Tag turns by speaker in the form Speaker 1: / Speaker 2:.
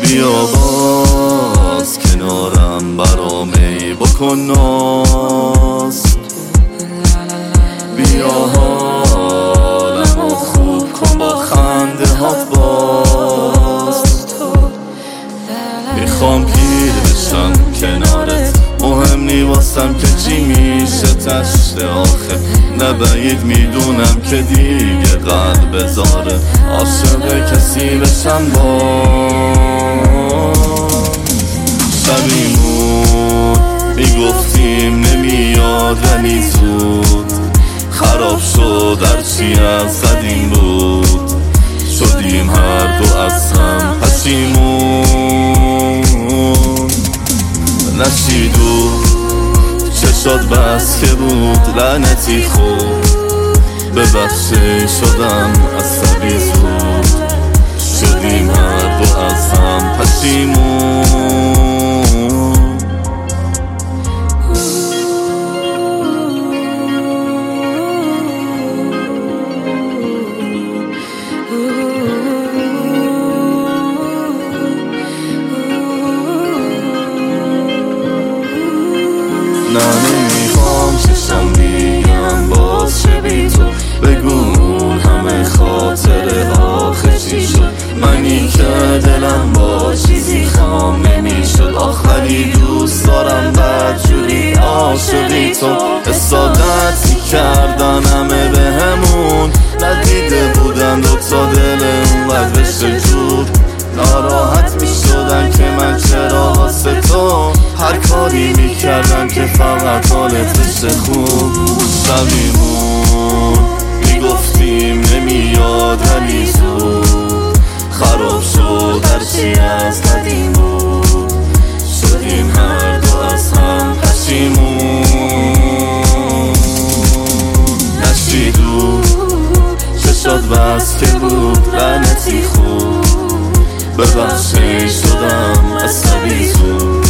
Speaker 1: بیا باز کنارم برام ای بکن ناز، بیا حالمو خوب کن با خنده هات باز. میخوام پیر بشم کنارت، مهم نی واسم که چی میشه تشت آخه، نه بعید میدونم که دیگه قلب بذاره عاشق کسی بشم شبیمون میگفتیم نمیاد ولی زود خراب شد هرچی از قدیم بود، شدیم هر دو از هم پشیمون. نشیدو چشات بس که بود لعنتی خوب، ببخشی شدم عصبی زود، شدیم هر دو از هم پشیمون. نه نمیخوام چشم دیگم باز شه بی تو، بگو همه خاطره آخه چی شد، منی که دلم با چیزی خام نمیشد، آخری دوست دارم بدجوری عاشقی تو. حسادتی کردن همه به همون، ندیده بودن دوتا دل اونقدر بشه جور، ناراحت میشدن که من چرا واسه تو هر کاری میکردم که فقط حالت بشه خوب. شبیمون میگفتیم نمیاد ولی زود خراب شد هرچی از قدیم بود، شدیم هر دو از هم پشیمون. نشیدو چشات بس که بود لعنتی خوب، ببخشی شدم عصبی زود،